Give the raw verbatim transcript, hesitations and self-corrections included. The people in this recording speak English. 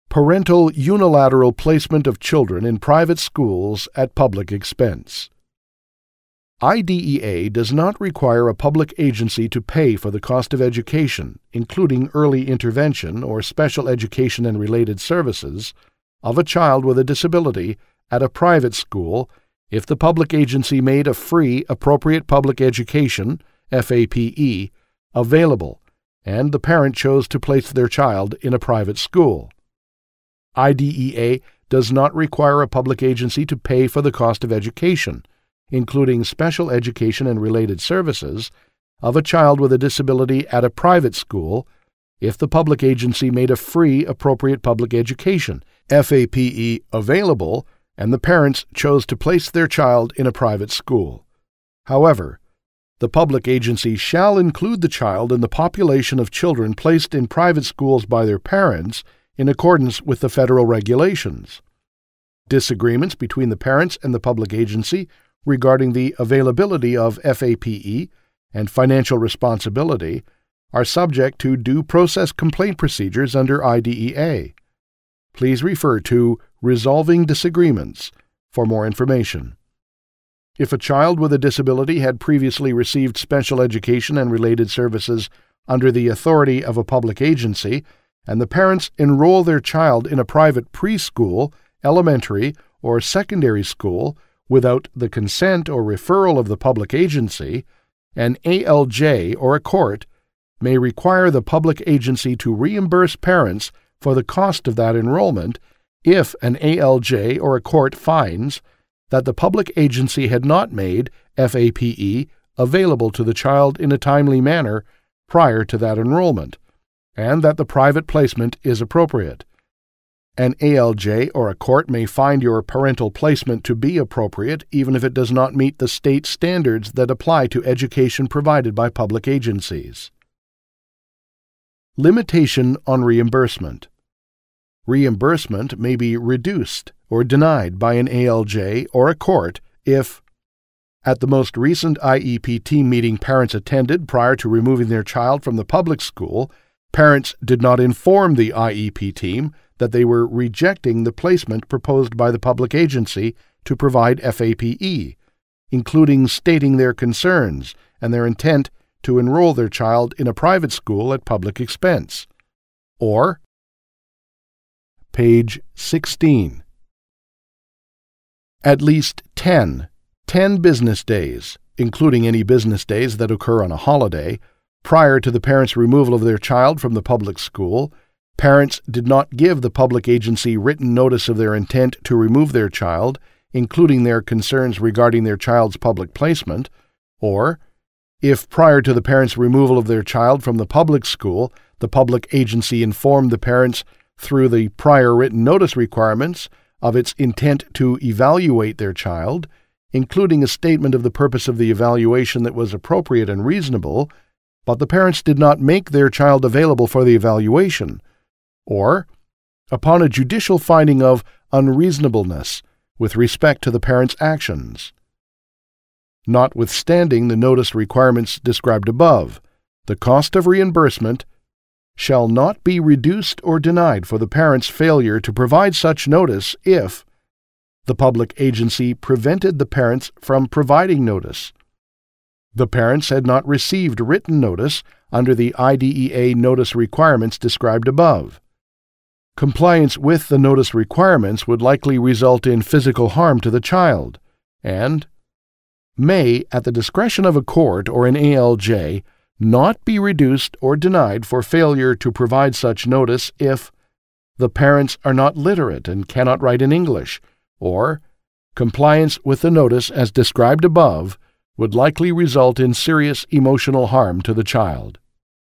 Parental unilateral placement of children in private schools at public expense. I D E A does not require a public agency to pay for the cost of education, including early intervention or special education and related services, of a child with a disability at a private school if the public agency made a free appropriate public education, F A P E, available, and the parent chose to place their child in a private school. I D E A does not require a public agency to pay for the cost of education, including special education and related services, of a child with a disability at a private school if the public agency made a free appropriate public education, F A P E, available, and the parents chose to place their child in a private school. However, the public agency shall include the child in the population of children placed in private schools by their parents in accordance with the federal regulations. Disagreements between the parents and the public agency regarding the availability of F A P E and financial responsibility are subject to due process complaint procedures under I D E A. Please refer to Resolving Disagreements for more information. If a child with a disability had previously received special education and related services under the authority of a public agency, and the parents enroll their child in a private preschool, elementary, or secondary school without the consent or referral of the public agency, an A L J or a court may require the public agency to reimburse parents for the cost of that enrollment if an A L J or a court finds that the public agency had not made F A P E available to the child in a timely manner prior to that enrollment, and that the private placement is appropriate. An A L J or a court may find your parental placement to be appropriate even if it does not meet the state standards that apply to education provided by public agencies. Limitation on reimbursement. Reimbursement may be reduced or denied by an A L J or a court if, at the most recent I E P team meeting parents attended prior to removing their child from the public school, parents did not inform the I E P team that they were rejecting the placement proposed by the public agency to provide F A P E, including stating their concerns and their intent to enroll their child in a private school at public expense. Or, page sixteen. At least ten, ten business days, including any business days that occur on a holiday, prior to the parents' removal of their child from the public school, parents did not give the public agency written notice of their intent to remove their child, including their concerns regarding their child's public placement, or, if prior to the parents' removal of their child from the public school, the public agency informed the parents through the prior written notice requirements of its intent to evaluate their child, including a statement of the purpose of the evaluation that was appropriate and reasonable, but the parents did not make their child available for the evaluation, or, upon a judicial finding of unreasonableness with respect to the parents' actions. Notwithstanding the notice requirements described above, the cost of reimbursement shall not be reduced or denied for the parent's failure to provide such notice if the public agency prevented the parents from providing notice, the parents had not received written notice under the I D E A notice requirements described above, compliance with the notice requirements would likely result in physical harm to the child, and may, at the discretion of a court or an A L J, not be reduced or denied for failure to provide such notice if the parents are not literate and cannot write in English, or compliance with the notice as described above would likely result in serious emotional harm to the child.